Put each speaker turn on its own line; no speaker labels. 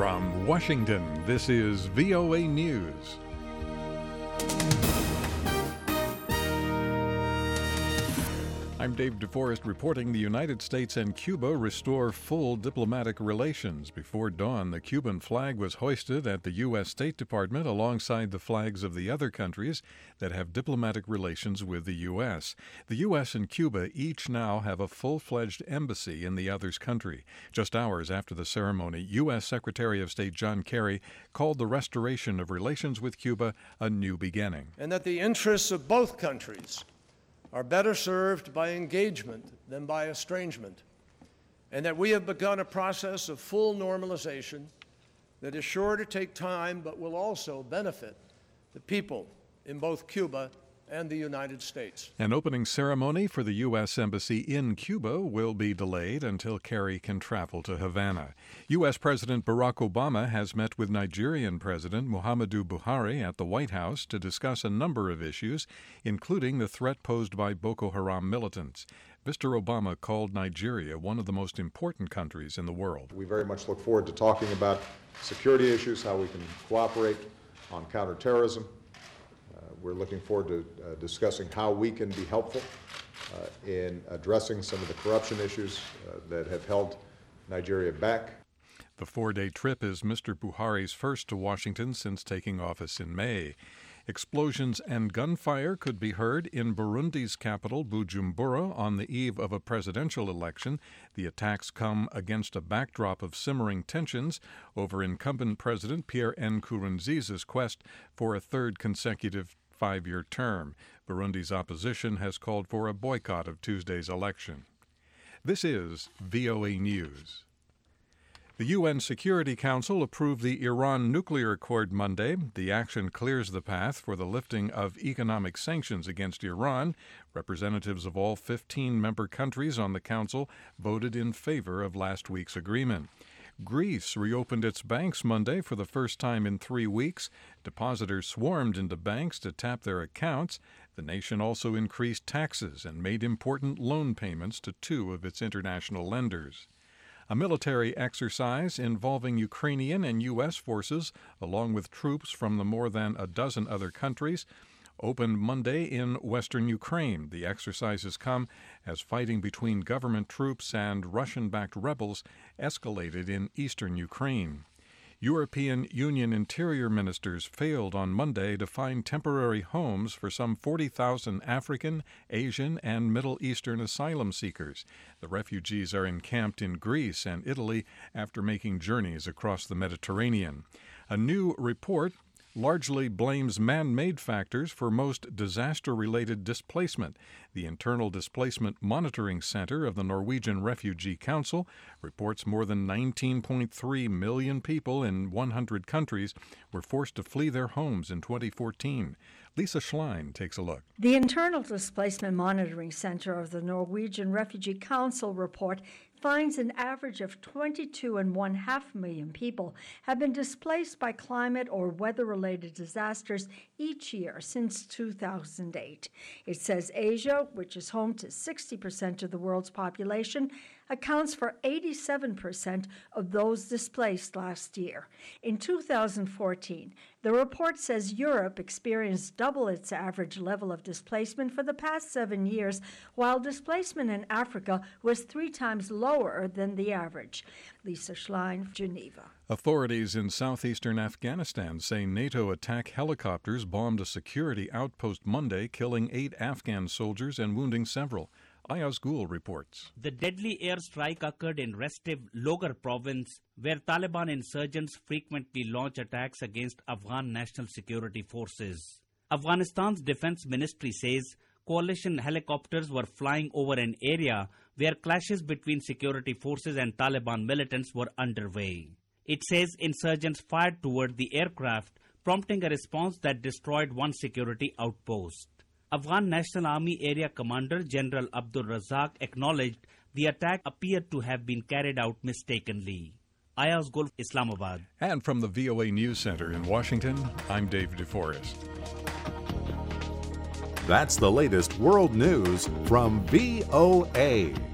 From Washington, this is VOA News. I'm Dave DeForest reporting the United States and Cuba restore full diplomatic relations. Before dawn, the Cuban flag was hoisted at the U.S. State Department alongside the flags of the other countries that have diplomatic relations with the U.S. The U.S. and Cuba each now have a full-fledged embassy in the other's country. Just hours after the ceremony, U.S. Secretary of State John Kerry called the restoration of relations with Cuba a new beginning.
And that the interests of both countries are better served by engagement than by estrangement, and that we have begun a process of full normalization that is sure to take time but will also benefit the people in both Cuba and the United States.
An opening ceremony for the U.S. Embassy in Cuba will be delayed until Kerry can travel to Havana. U.S. President Barack Obama has met with Nigerian President Muhammadu Buhari at the White House to discuss a number of issues, including the threat posed by Boko Haram militants. Mr. Obama called Nigeria one of the most important countries in the world.
We very much look forward to talking about security issues, how we can cooperate on counterterrorism. We're looking forward to discussing how we can be helpful in addressing some of the corruption issues that have held Nigeria back.
The four-day trip is Mr. Buhari's first to Washington since taking office in May. Explosions and gunfire could be heard in Burundi's capital, Bujumbura, on the eve of a presidential election. The attacks come against a backdrop of simmering tensions over incumbent President Pierre Nkurunziza's quest for a third consecutive five-year term. Burundi's opposition has called for a boycott of Tuesday's election. This is VOA News. The UN Security Council approved the Iran nuclear accord Monday. The action clears the path for the lifting of economic sanctions against Iran. Representatives of all 15 member countries on the council voted in favor of last week's agreement. Greece reopened its banks Monday for the first time in 3 weeks. Depositors swarmed into banks to tap their accounts. The nation also increased taxes and made important loan payments to two of its international lenders. A military exercise involving Ukrainian and U.S. forces, along with troops from the more than a dozen other countries, opened Monday in western Ukraine. The exercises come as fighting between government troops and Russian-backed rebels escalated in eastern Ukraine. European Union interior ministers failed on Monday to find temporary homes for some 40,000 African, Asian, and Middle Eastern asylum seekers. The refugees are encamped in Greece and Italy after making journeys across the Mediterranean. A new report largely blames man-made factors for most disaster-related displacement. The Internal Displacement Monitoring Center of the Norwegian Refugee Council reports more than 19.3 million people in 100 countries were forced to flee their homes in 2014. Lisa Schlein takes a look.
The Internal Displacement Monitoring Center of the Norwegian Refugee Council report finds an average of 22.5 million people have been displaced by climate or weather-related disasters each year since 2008. It says Asia, which is home to 60% of the world's population, accounts for 87% of those displaced last year. In 2014, the report says Europe experienced double its average level of displacement for the past 7 years, while displacement in Africa was 3 times lower than the average. Lisa Schlein, Geneva.
Authorities in southeastern Afghanistan say NATO attack helicopters bombed a security outpost Monday, killing 8 Afghan soldiers and wounding several. Ayaz Gul reports.
The deadly airstrike occurred in restive Logar province, where Taliban insurgents frequently launch attacks against Afghan national security forces. Afghanistan's defense ministry says coalition helicopters were flying over an area where clashes between security forces and Taliban militants were underway. It says insurgents fired toward the aircraft, prompting a response that destroyed one security outpost. Afghan National Army Area Commander General Abdul Razak acknowledged the attack appeared to have been carried out mistakenly. Ayaz Gul, Islamabad.
And from the VOA News Center in Washington, I'm Dave DeForest.
That's the latest world news from VOA.